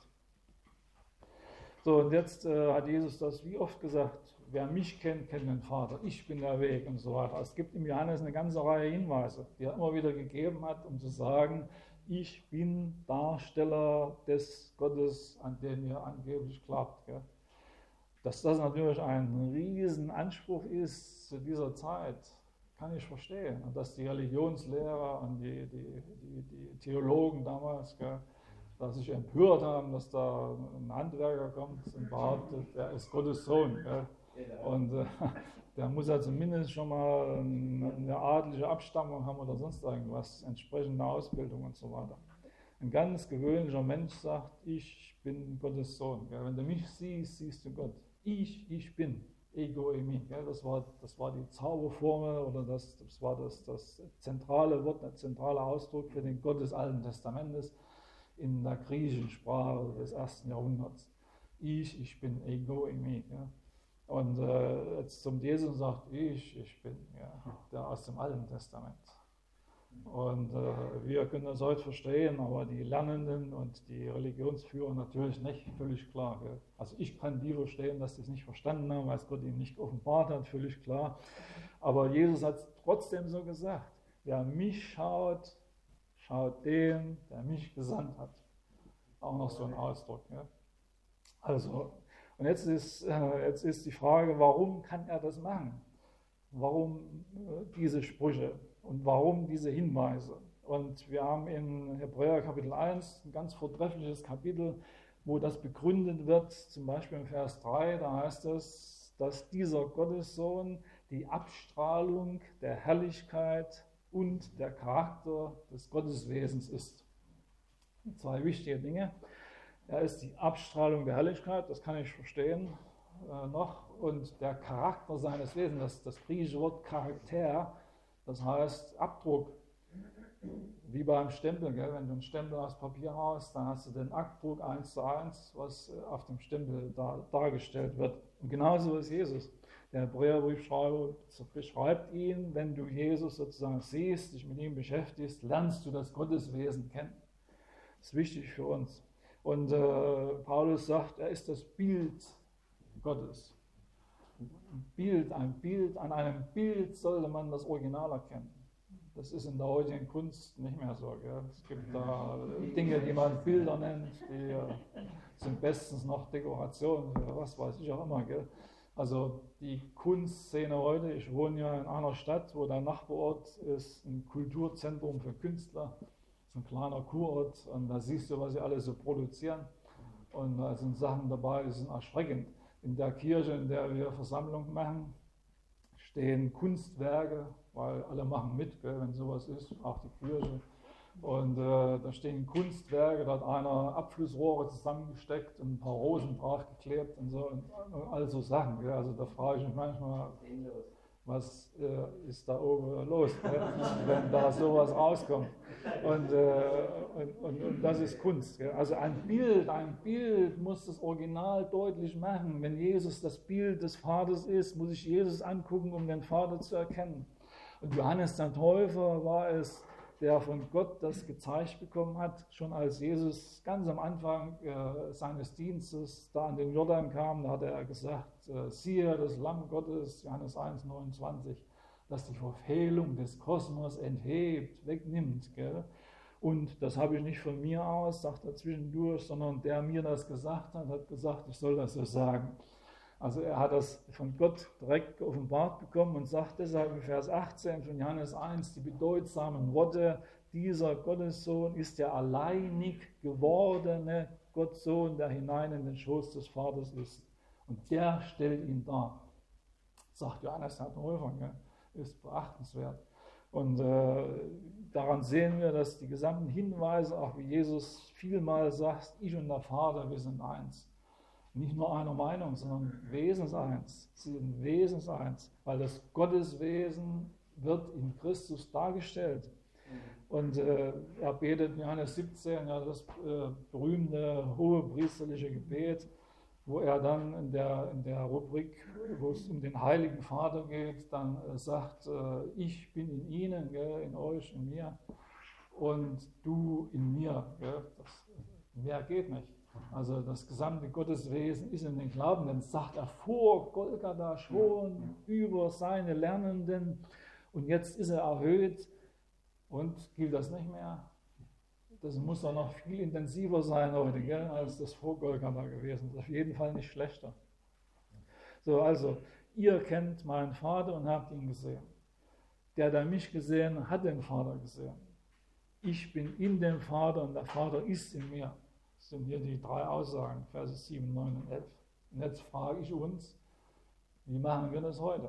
Speaker 1: So, und jetzt hat Jesus das wie oft gesagt, wer mich kennt, kennt den Vater, ich bin der Weg und so weiter. Es gibt im Johannes eine ganze Reihe Hinweise, die er immer wieder gegeben hat, um zu sagen, ich bin Darsteller des Gottes, an den ihr angeblich glaubt. Gell? Dass das natürlich ein Riesenanspruch ist zu dieser Zeit, kann ich verstehen. Und dass die Religionslehrer und die Theologen damals, gell, dass sich empört haben, dass da ein Handwerker kommt und behauptet, er ist Gottes Sohn. Gell. Und der muss ja zumindest schon mal eine adlige Abstammung haben oder sonst irgendwas, entsprechende Ausbildung und so weiter. Ein ganz gewöhnlicher Mensch sagt, ich bin Gottes Sohn. Gell. Wenn du mich siehst, siehst du Gott. Ich bin, ego eimi. Ja, das war die Zauberformel oder das war das zentrale Wort, der zentrale Ausdruck für den Gott des Alten Testamentes in der griechischen Sprache des 1. Jahrhunderts. Ich bin, ego eimi. Ja. Und jetzt zum Jesus sagt, ich bin, ja, der aus dem Alten Testament. Und wir können das heute verstehen, aber die Lernenden und die Religionsführer natürlich nicht, völlig klar. Gell? Also ich kann die verstehen, dass sie es nicht verstanden haben, weil es Gott ihnen nicht offenbart hat, völlig klar. Aber Jesus hat es trotzdem so gesagt, wer mich schaut, schaut den, der mich gesandt hat. Auch noch so ein Ausdruck. Gell? Also, und jetzt ist die Frage, warum kann er das machen? Warum diese Sprüche? Und warum diese Hinweise? Und wir haben in Hebräer Kapitel 1 ein ganz vortreffliches Kapitel, wo das begründet wird, zum Beispiel im Vers 3, da heißt es, dass dieser Gottessohn die Abstrahlung der Herrlichkeit und der Charakter des Gotteswesens ist. Zwei wichtige Dinge. Er ist die Abstrahlung der Herrlichkeit, das kann ich verstehen noch, und der Charakter seines Wesens, das griechische Wort Charakter, das heißt Abdruck, wie beim Stempel, gell? Wenn du einen Stempel aus Papier hast, dann hast du den Abdruck 1:1, was auf dem Stempel dargestellt wird. Und genauso ist Jesus. Der Hebräerbriefschreiber beschreibt ihn, wenn du Jesus sozusagen siehst, dich mit ihm beschäftigst, lernst du das Gotteswesen kennen. Das ist wichtig für uns. Und Paulus sagt, er ist das Bild Gottes. Ein Bild, an einem Bild sollte man das Original erkennen. Das ist in der heutigen Kunst nicht mehr so. Gell? Es gibt da Dinge, die man Bilder nennt, die sind bestens noch Dekorationen oder was weiß ich auch immer. Gell? Also die Kunstszene heute, ich wohne ja in einer Stadt, wo der Nachbarort ist ein Kulturzentrum für Künstler, ist ein kleiner Kurort, und da siehst du, was sie alle so produzieren, und da sind Sachen dabei, die sind erschreckend. In der Kirche, in der wir Versammlung machen, stehen Kunstwerke, weil alle machen mit, gell, wenn sowas ist, auch die Kirche. Und da stehen Kunstwerke, da hat einer Abflussrohre zusammengesteckt und ein paar Rosen draufgeklebt und so, und all so Sachen. Gell. Also da frage ich mich manchmal, was ist da oben los, wenn da sowas rauskommt. Und das ist Kunst. Gell. Also ein Bild muss das Original deutlich machen. Wenn Jesus das Bild des Vaters ist, muss ich Jesus angucken, um den Vater zu erkennen. Und Johannes der Täufer war es, der von Gott das gezeigt bekommen hat, schon als Jesus ganz am Anfang seines Dienstes da an den Jordan kam, da hat er gesagt, siehe das Lamm Gottes, Johannes 1,29, das die Verfehlung des Kosmos enthebt, wegnimmt. Gell? Und das habe ich nicht von mir aus, sagt er zwischendurch, sondern der mir das gesagt hat gesagt, ich soll das so sagen. Also er hat das von Gott direkt offenbart bekommen und sagt deshalb in Vers 18 von Johannes 1 die bedeutsamen Worte, dieser Gottessohn ist der alleinig gewordene Gottsohn, der hinein in den Schoß des Vaters ist. Und der stellt ihn dar, sagt Johannes der Täufer, ist beachtenswert. Und daran sehen wir, dass die gesamten Hinweise, auch wie Jesus vielmal sagt, ich und der Vater, wir sind eins. Nicht nur einer Meinung, sondern wesenseins. Sie sind wesenseins, weil das Gotteswesen wird in Christus dargestellt. Und er betet in Johannes 17, ja, das berühmte hohepriesterliche Gebet, wo er dann in der Rubrik, wo es um den Heiligen Vater geht, dann sagt, ich bin in ihnen, gell, in euch, in mir, und du in mir. Gell, mehr geht nicht. Also das gesamte Gotteswesen ist in den Glaubenden, sagt er vor Golgatha schon über seine Lernenden, und jetzt ist er erhöht und gilt das nicht mehr. Das muss doch noch viel intensiver sein heute, gell, als das vor Golgatha gewesen ist. Auf jeden Fall nicht schlechter. So, also, ihr kennt meinen Vater und habt ihn gesehen. Der mich gesehen, hat den Vater gesehen. Ich bin in dem Vater und der Vater ist in mir. Das sind hier die drei Aussagen, Verse 7, 9 und 11. Und jetzt frage ich uns, wie machen wir das heute?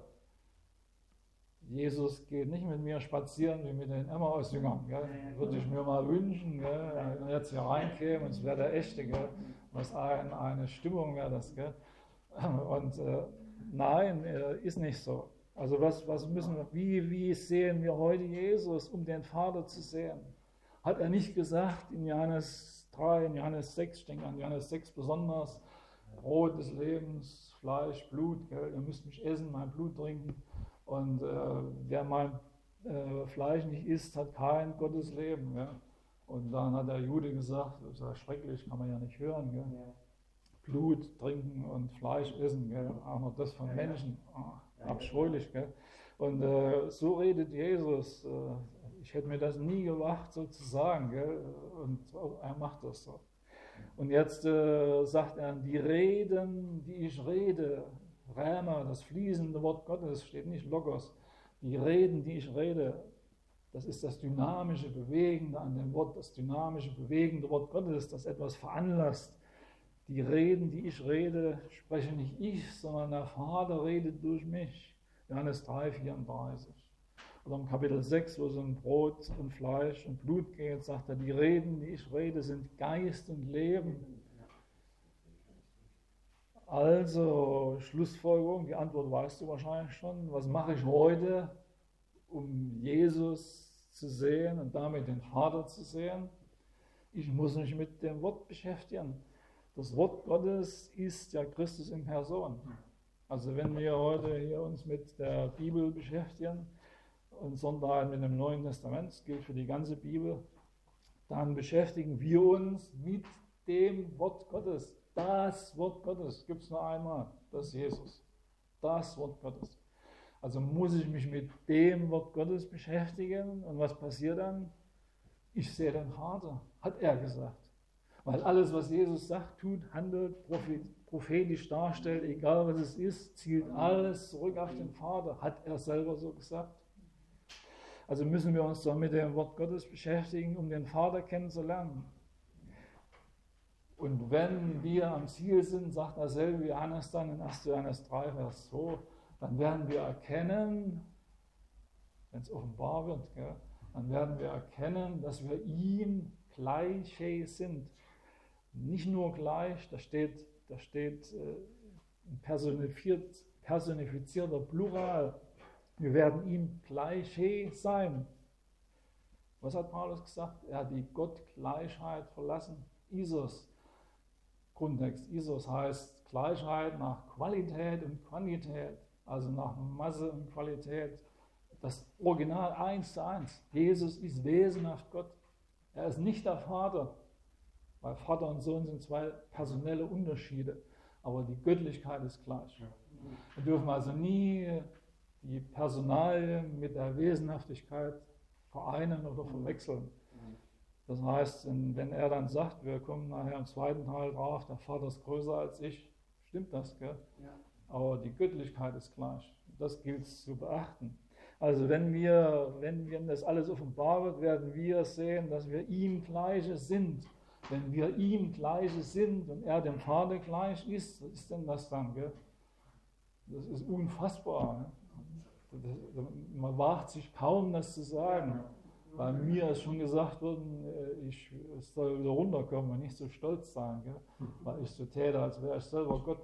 Speaker 1: Jesus geht nicht mit mir spazieren wie mit den Emmaus-Jüngern. Würde ich mir mal wünschen, gell? Wenn er jetzt hier reinkäme, und es wäre der echte, gell? Was eine Stimmung wäre das. Gell? Und nein, ist nicht so. Also was müssen wir, wie sehen wir heute Jesus, um den Vater zu sehen? Hat er nicht gesagt in Johannes 3, in Johannes 6, ich denke an Johannes 6 besonders, Brot des Lebens, Fleisch, Blut, gell? Ihr müsst mich essen, mein Blut trinken. Und wer mein Fleisch nicht isst, hat kein Gottesleben. Ja? Und dann hat der Jude gesagt, das ist ja schrecklich, kann man ja nicht hören. Gell? Ja. Blut trinken und Fleisch essen, gell? Auch noch das von Menschen, abscheulich. Gell? Und so redet Jesus. Ich hätte mir das nie gewagt, so zu sagen. Gell? Und er macht das so. Und jetzt sagt er, die Reden, die ich rede, Rhema, das fließende Wort Gottes, steht nicht Logos. Die Reden, die ich rede, das ist das dynamische, bewegende an dem Wort, das dynamische, bewegende Wort Gottes, das etwas veranlasst. Die Reden, die ich rede, spreche nicht ich, sondern der Vater redet durch mich. Johannes 3, 34. Oder im Kapitel 6, wo es um Brot und Fleisch und Blut geht, sagt er, die Reden, die ich rede, sind Geist und Leben. Also, Schlussfolgerung, die Antwort weißt du wahrscheinlich schon. Was mache ich heute, um Jesus zu sehen und damit den Vater zu sehen? Ich muss mich mit dem Wort beschäftigen. Das Wort Gottes ist ja Christus in Person. Also wenn wir heute hier uns mit der Bibel beschäftigen und Sonntag mit dem Neuen Testament, das gilt für die ganze Bibel, dann beschäftigen wir uns mit dem Wort Gottes. Das Wort Gottes gibt es nur einmal, das ist Jesus. Das Wort Gottes. Also muss ich mich mit dem Wort Gottes beschäftigen und was passiert dann? Ich sehe den Vater, hat er gesagt. Weil alles, was Jesus sagt, tut, handelt, prophetisch darstellt, egal was es ist, zielt alles zurück auf den Vater, hat er selber so gesagt. Also müssen wir uns doch mit dem Wort Gottes beschäftigen, um den Vater kennenzulernen. Und wenn wir am Ziel sind, sagt derselbe Johannes dann in 1. Johannes 3, Vers 2, dann werden wir erkennen, wenn es offenbar wird, gell, dann werden wir erkennen, dass wir ihm gleich sind. Nicht nur gleich, da steht ein personifizierter Plural. Wir werden ihm gleich sein. Was hat Paulus gesagt? Er hat die Gottgleichheit verlassen. Isos. Grundtext. Isos heißt Gleichheit nach Qualität und Quantität, also nach Masse und Qualität. Das Original 1:1. Jesus ist wesenhaft Gott. Er ist nicht der Vater, weil Vater und Sohn sind zwei personelle Unterschiede, aber die Göttlichkeit ist gleich. Wir dürfen also nie die Personalie mit der Wesenhaftigkeit vereinen oder verwechseln. Das heißt, wenn er dann sagt, wir kommen nachher im zweiten Teil drauf, der Vater ist größer als ich, stimmt das, gell? Ja. Aber die Göttlichkeit ist gleich. Das gilt es zu beachten. Also wenn das alles offenbar wird, werden wir sehen, dass wir ihm Gleiche sind. Wenn wir ihm Gleiche sind und er dem Vater gleich ist, was ist denn das dann? Gell? Das ist unfassbar. Ne? Man wagt sich kaum, das zu sagen. Bei mir ist schon gesagt worden, ich soll wieder runterkommen und nicht so stolz sein, gell? Weil ich so täte, als wäre ich selber Gott.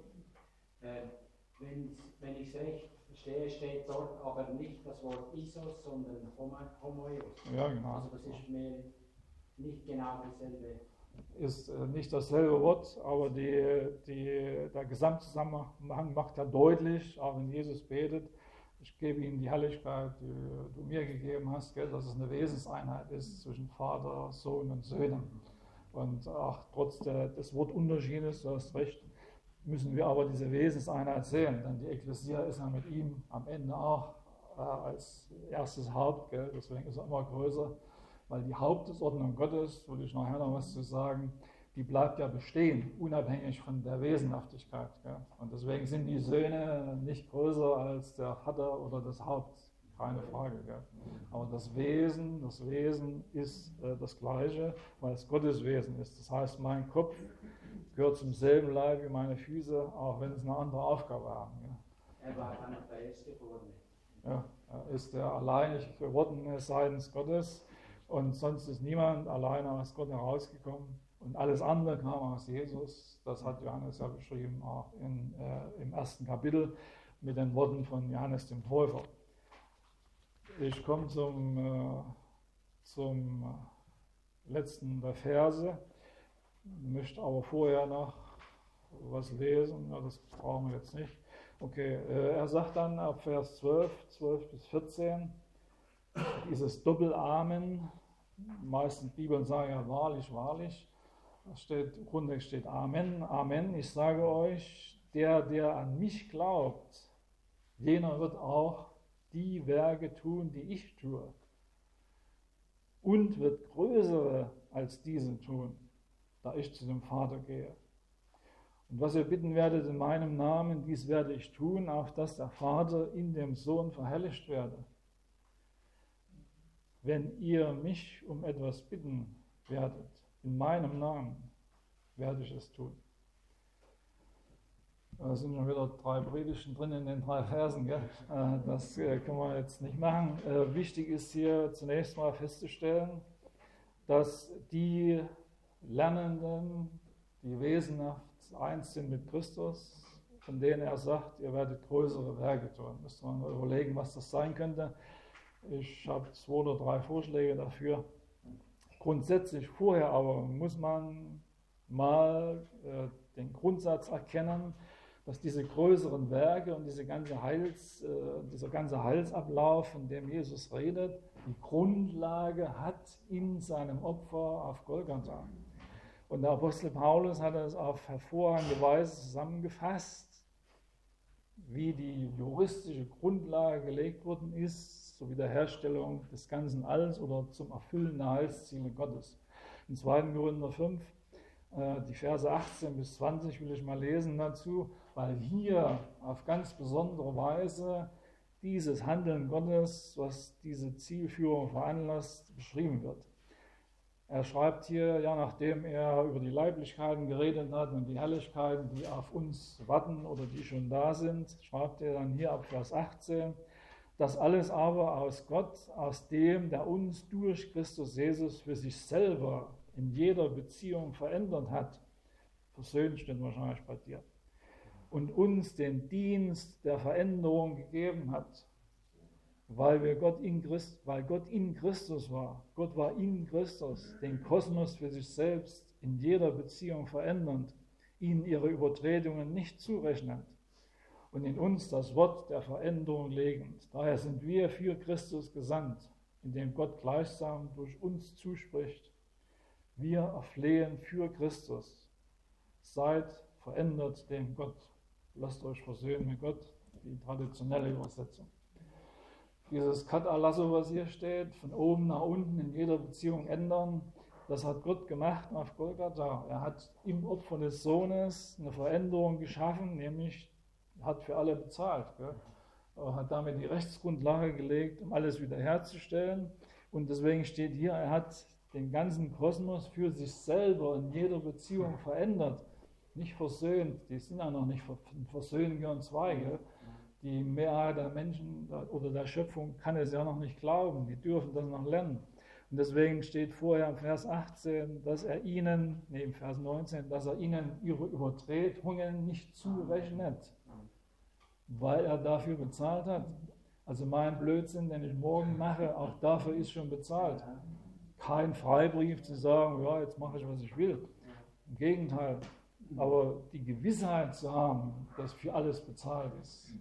Speaker 2: Wenn ich es recht verstehe, steht dort aber nicht das Wort Isos, sondern Homoios.
Speaker 1: Ja, genau.
Speaker 2: Also das ist mir nicht genau dasselbe.
Speaker 1: Ist nicht dasselbe Wort, aber der Gesamtzusammenhang macht ja deutlich, auch wenn Jesus betet, ich gebe ihm die Herrlichkeit, die du mir gegeben hast, gell, dass es eine Wesenseinheit ist zwischen Vater, Sohn und Söhnen. Und auch trotz des Wortunterschiedes, du hast recht, müssen wir aber diese Wesenseinheit sehen, denn die Ekklesia ist ja mit ihm am Ende auch als erstes Haupt, gell, deswegen ist er immer größer, weil die Hauptordnung Gottes, würde ich nachher noch was zu sagen, die bleibt ja bestehen, unabhängig von der Wesenhaftigkeit. Gell? Und deswegen sind die Söhne nicht größer als der Vater oder das Haupt, keine Frage. Gell? Aber das Wesen ist das Gleiche, weil es Gottes Wesen ist. Das heißt, mein Kopf gehört zum selben Leib wie meine Füße, auch wenn es eine andere Aufgabe haben. Gell?
Speaker 2: Er war dann der Erstgeborene.
Speaker 1: Ja, er ist der alleinig Gewordene seitens Gottes und sonst ist niemand alleine aus Gott herausgekommen. Und alles andere kam aus Jesus, das hat Johannes ja beschrieben, auch im ersten Kapitel mit den Worten von Johannes dem Täufer. Ich komme zum letzten der Verse, möchte aber vorher noch was lesen, ja, das brauchen wir jetzt nicht. Okay, er sagt dann ab Vers 12 bis 14, dieses Doppelamen, die meisten Bibeln sagen ja wahrlich, wahrlich. Im Grundtext steht Amen, Amen, ich sage euch, der an mich glaubt, jener wird auch die Werke tun, die ich tue, und wird größere als diese tun, da ich zu dem Vater gehe. Und was ihr bitten werdet in meinem Namen, dies werde ich tun, auf dass der Vater in dem Sohn verherrlicht werde. Wenn ihr mich um etwas bitten werdet, in meinem Namen werde ich es tun. Da sind schon wieder 3 Predigten drin in den 3 Versen. Gell? Das können wir jetzt nicht machen. Wichtig ist hier zunächst mal festzustellen, dass die Lernenden, die wesenhaft eins sind mit Christus, von denen er sagt, ihr werdet größere Werke tun. Müsste man mal überlegen, was das sein könnte. Ich habe 2 oder 3 Vorschläge dafür. Grundsätzlich vorher aber muss man mal den Grundsatz erkennen, dass diese größeren Werke und dieser ganze Heilsablauf, von dem Jesus redet, die Grundlage hat in seinem Opfer auf Golgatha. Und der Apostel Paulus hat es auf hervorragende Weise zusammengefasst, wie die juristische Grundlage gelegt worden ist, zur Wiederherstellung des ganzen Alls oder zum Erfüllen der Heilsziele Gottes. In 2. Korinther 5, die Verse 18 bis 20 will ich mal lesen dazu, weil hier auf ganz besondere Weise dieses Handeln Gottes, was diese Zielführung veranlasst, beschrieben wird. Er schreibt hier, ja, nachdem er über die Leiblichkeiten geredet hat und die Herrlichkeiten, die auf uns warten oder die schon da sind, schreibt er dann hier ab Vers 18, das alles aber aus Gott, aus dem, der uns durch Christus Jesus für sich selber in jeder Beziehung verändert hat, versöhnt steht wahrscheinlich bei dir, und uns den Dienst der Veränderung gegeben hat, weil Gott in Christus war. Gott war in Christus, den Kosmos für sich selbst in jeder Beziehung verändernd, ihnen ihre Übertretungen nicht zurechnend und in uns das Wort der Veränderung legend. Daher sind wir für Christus gesandt, indem Gott gleichsam durch uns zuspricht. Wir erflehen für Christus. Seid verändert dem Gott. Lasst euch versöhnen mit Gott, die traditionelle Übersetzung. Dieses Katalasso, was hier steht, von oben nach unten in jeder Beziehung ändern, das hat Gott gemacht auf Golgatha. Er hat im Opfer des Sohnes eine Veränderung geschaffen, nämlich hat für alle bezahlt. Gell? Er hat damit die Rechtsgrundlage gelegt, um alles wiederherzustellen. Und deswegen steht hier, er hat den ganzen Kosmos für sich selber in jeder Beziehung verändert. Nicht versöhnt, die sind ja noch nicht versöhnt, gehören 2. Gell? Die Mehrheit der Menschen oder der Schöpfung kann es ja noch nicht glauben, die dürfen das noch lernen. Und deswegen steht vorher im Vers 18, im Vers 19, dass er ihnen ihre Übertretungen nicht zurechnet, weil er dafür bezahlt hat. Also mein Blödsinn, den ich morgen mache, auch dafür ist schon bezahlt. Kein Freibrief zu sagen, ja, jetzt mache ich, was ich will. Im Gegenteil. Aber die Gewissheit zu haben, dass für alles bezahlt ist,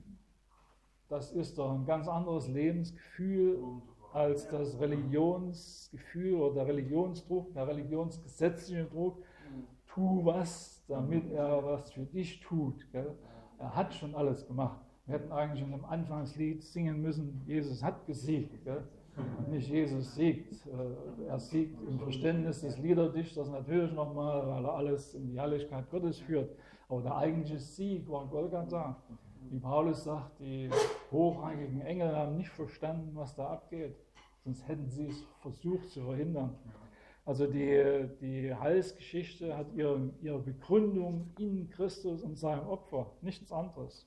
Speaker 1: das ist doch ein ganz anderes Lebensgefühl als das Religionsgefühl oder der Religionsdruck, der religionsgesetzliche Druck. Tu was, damit er was für dich tut. Gell? Er hat schon alles gemacht. Wir hätten eigentlich in dem Anfangslied singen müssen, Jesus hat gesiegt. Gell? Nicht Jesus siegt. Er siegt im Verständnis des Liederdichters natürlich nochmal, weil er alles in die Herrlichkeit Gottes führt. Aber der eigentliche Sieg war Golgatha. Wie Paulus sagt, die hochrangigen Engel haben nicht verstanden, was da abgeht. Sonst hätten sie es versucht zu verhindern. Also die Heilsgeschichte hat ihre Begründung in Christus und seinem Opfer, nichts anderes.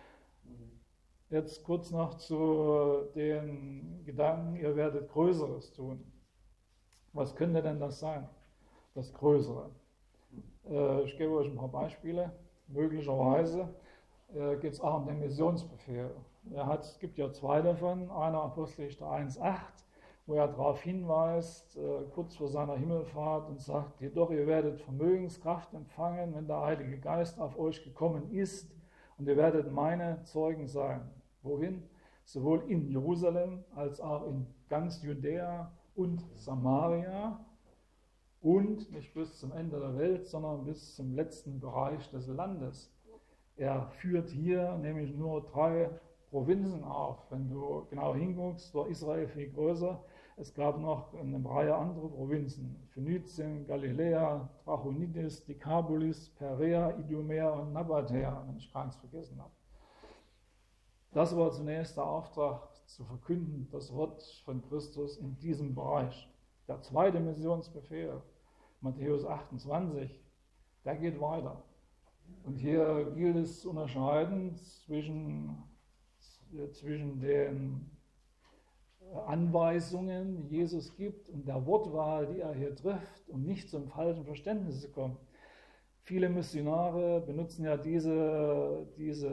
Speaker 1: Jetzt kurz noch zu den Gedanken, ihr werdet Größeres tun. Was könnte denn das sein, das Größere? Ich gebe euch ein paar Beispiele. Möglicherweise geht es auch um den Missionsbefehl. Es gibt ja 2 davon, einer Apostelgeschichte 1,8, wo er darauf hinweist, kurz vor seiner Himmelfahrt und sagt, jedoch ihr werdet Vermögenskraft empfangen, wenn der Heilige Geist auf euch gekommen ist und ihr werdet meine Zeugen sein. Wohin? Sowohl in Jerusalem als auch in ganz Judäa und Samaria und nicht bis zum Ende der Welt, sondern bis zum letzten Bereich des Landes. Er führt hier nämlich nur 3 Provinzen auf. Wenn du genau hinguckst, war Israel viel größer. Es gab noch eine Reihe anderer Provinzen. Phönizien, Galiläa, Trachonitis, Dekapolis, Perea, Idumea und Nabatäa, wenn ich keins vergessen habe. Das war zunächst der Auftrag, zu verkünden, das Wort von Christus in diesem Bereich. Der 2. Missionsbefehl, Matthäus 28, der geht weiter. Und hier gilt es zu unterscheiden zwischen den Anweisungen, die Jesus gibt, und der Wortwahl, die er hier trifft, um nicht zum falschen Verständnis zu kommen. Viele Missionare benutzen ja diese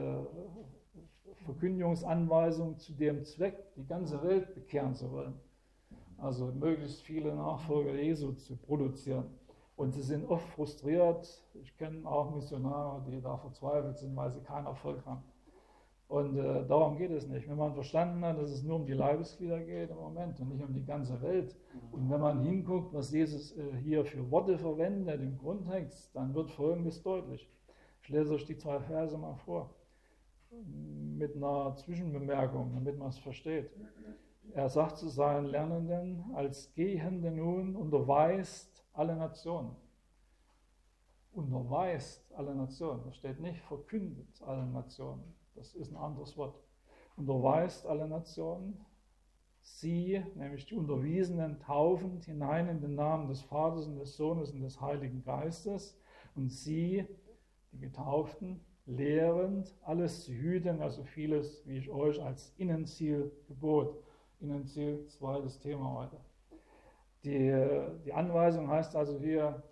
Speaker 1: Verkündigungsanweisung zu dem Zweck, die ganze Welt bekehren zu wollen. Also möglichst viele Nachfolger Jesu zu produzieren. Und sie sind oft frustriert. Ich kenne auch Missionare, die da verzweifelt sind, weil sie keinen Erfolg haben. Und darum geht es nicht. Wenn man verstanden hat, dass es nur um die Leibesglieder geht im Moment und nicht um die ganze Welt. Und wenn man hinguckt, was Jesus hier für Worte verwendet im Grundtext, dann wird Folgendes deutlich. Ich lese euch die 2 Verse mal vor, mit einer Zwischenbemerkung, damit man es versteht. Er sagt zu seinen Lernenden, als Gehende nun unterweist alle Nationen. Unterweist alle Nationen. Da steht nicht verkündet alle Nationen. Das ist ein anderes Wort. Unterweist alle Nationen. Sie, nämlich die Unterwiesenen, taufend hinein in den Namen des Vaters und des Sohnes und des Heiligen Geistes. Und sie, die Getauften, lehrend alles zu hüten, also vieles, wie ich euch als Innenziel gebot. Innenziel, zweites Thema heute. Die Anweisung heißt also hier,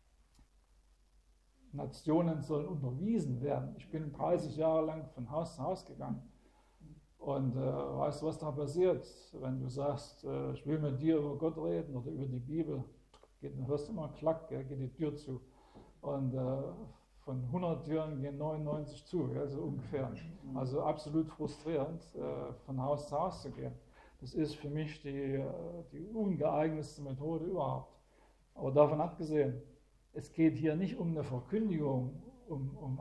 Speaker 1: Nationen sollen unterwiesen werden. Ich bin 30 Jahre lang von Haus zu Haus gegangen. Und weißt du, was da passiert, wenn du sagst, ich will mit dir über Gott reden oder über die Bibel? Dann hörst du immer einen Klack, geht die Tür zu. Und von 100 Türen gehen 99 zu, so ungefähr. Also absolut frustrierend, von Haus zu Haus zu gehen. Das ist für mich die ungeeignetste Methode überhaupt. Aber davon abgesehen, es geht hier nicht um eine Verkündigung, um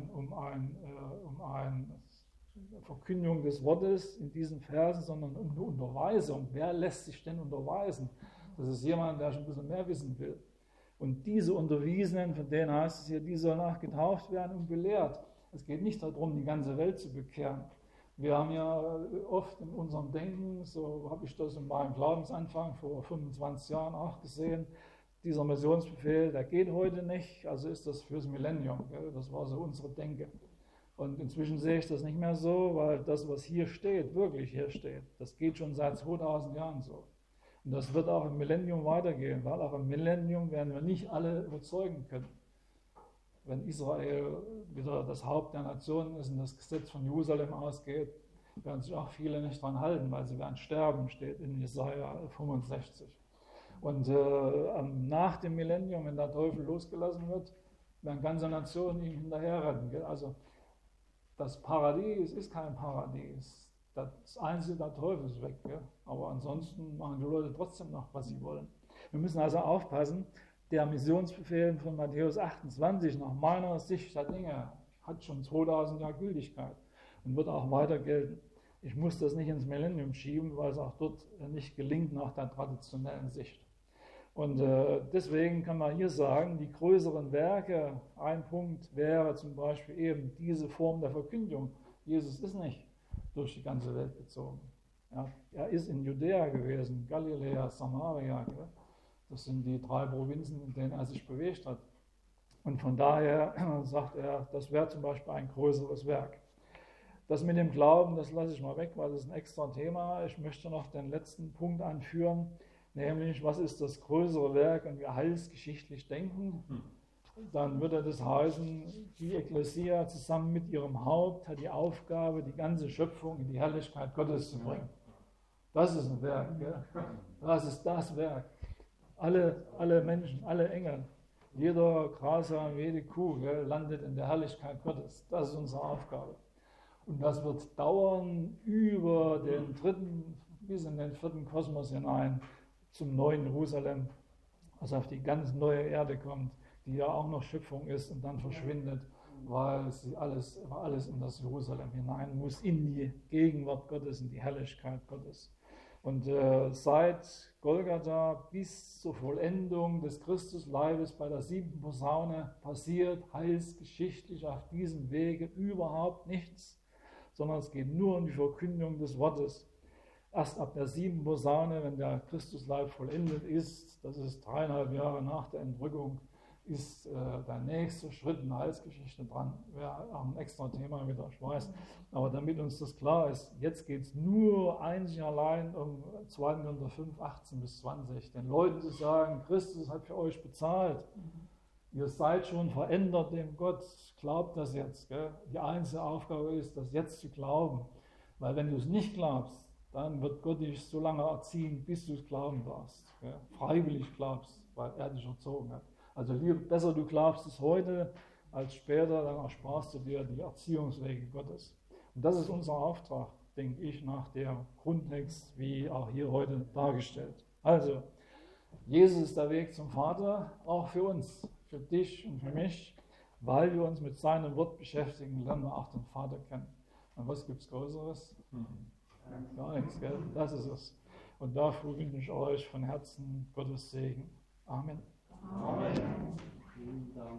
Speaker 1: eine Verkündigung des Wortes in diesen Versen, sondern um eine Unterweisung. Wer lässt sich denn unterweisen? Das ist jemand, der schon ein bisschen mehr wissen will. Und diese Unterwiesenen, von denen heißt es hier, die sollen auch getauft werden und belehrt. Es geht nicht darum, die ganze Welt zu bekehren. Wir haben ja oft in unserem Denken, so habe ich das in meinem Glaubensanfang vor 25 Jahren auch gesehen, dieser Missionsbefehl, der geht heute nicht, also ist das fürs Millennium. Das war so unsere Denke. Und inzwischen sehe ich das nicht mehr so, weil das, was hier steht, wirklich hier steht, das geht schon seit 2000 Jahren so. Und das wird auch im Millennium weitergehen, weil auch im Millennium werden wir nicht alle überzeugen können. Wenn Israel wieder das Haupt der Nationen ist und das Gesetz von Jerusalem ausgeht, werden sich auch viele nicht dran halten, weil sie werden sterben, steht in Jesaja 65. Und nach dem Millennium, wenn der Teufel losgelassen wird, werden ganze Nationen ihm hinterherrennen. Also das Paradies ist kein Paradies. Das Einzige, der Teufel ist weg. Gell? Aber ansonsten machen die Leute trotzdem noch, was sie wollen. Wir müssen also aufpassen, der Missionsbefehl von Matthäus 28 nach meiner Sicht der Dinge hat schon 2000 Jahre Gültigkeit und wird auch weiter gelten. Ich muss das nicht ins Millennium schieben, weil es auch dort nicht gelingt nach der traditionellen Sicht. Und deswegen kann man hier sagen, die größeren Werke, ein Punkt wäre zum Beispiel eben diese Form der Verkündigung. Jesus ist nicht durch die ganze Welt gezogen. Ja, er ist in Judäa gewesen, Galiläa, Samaria. Gell? Das sind die 3 Provinzen, in denen er sich bewegt hat. Und von daher sagt er, das wäre zum Beispiel ein größeres Werk. Das mit dem Glauben, das lasse ich mal weg, weil das ist ein extra Thema. Ich möchte noch den letzten Punkt anführen, nämlich, was ist das größere Werk, wenn wir heilsgeschichtlich denken? Dann würde das heißen, die Ekklesia zusammen mit ihrem Haupt hat die Aufgabe, die ganze Schöpfung in die Herrlichkeit Gottes zu bringen. Das ist ein Werk. Gell? Das ist das Werk. Alle Menschen, alle Engel, jeder Grashalm, jede Kuh landet in der Herrlichkeit Gottes. Das ist unsere Aufgabe. Und das wird dauern über den 3. bis in den 4. Kosmos hinein zum neuen Jerusalem, was auf die ganz neue Erde kommt, die ja auch noch Schöpfung ist und dann verschwindet, weil alles in das Jerusalem hinein muss, in die Gegenwart Gottes, in die Herrlichkeit Gottes. Und seit Golgatha bis zur Vollendung des Christusleibes bei der 7. Posaune passiert heilsgeschichtlich auf diesem Wege überhaupt nichts, sondern es geht nur um die Verkündigung des Wortes. Erst ab der 7. Posaune, wenn der Christusleib vollendet ist, das ist 3,5 Jahre nach der Entrückung, ist der nächste Schritt in der Heilsgeschichte dran. Wäre auch ein extra Thema wieder, ich weiß. Aber damit uns das klar ist, jetzt geht es nur einzig allein um 2. Korinther 5, 18 bis 20. Den Leuten zu sagen, Christus hat für euch bezahlt. Ihr seid schon verändert dem Gott. Glaubt das jetzt. Gell? Die einzige Aufgabe ist, das jetzt zu glauben. Weil wenn du es nicht glaubst, dann wird Gott dich so lange erziehen, bis du es glauben darfst. Gell? Freiwillig glaubst, weil er dich erzogen hat. Also besser du glaubst es heute als später, dann ersparst du dir die Erziehungswege Gottes. Und das ist unser Auftrag, denke ich, nach der Grundtext, wie auch hier heute dargestellt. Also, Jesus ist der Weg zum Vater, auch für uns, für dich und für mich, weil wir uns mit seinem Wort beschäftigen, lernen wir auch den Vater kennen. Und was gibt es Größeres? Gar nichts, gell? Das ist es. Und dafür wünsche ich euch von Herzen Gottes Segen. Amen.
Speaker 2: Amen. Vielen Dank.